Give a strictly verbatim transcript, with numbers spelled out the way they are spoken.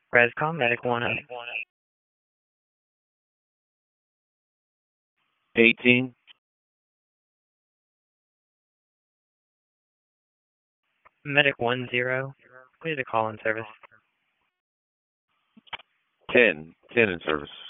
Rescom, Medic one oh. eighteen. Medic one zero. Clear the call in service. ten. ten in service.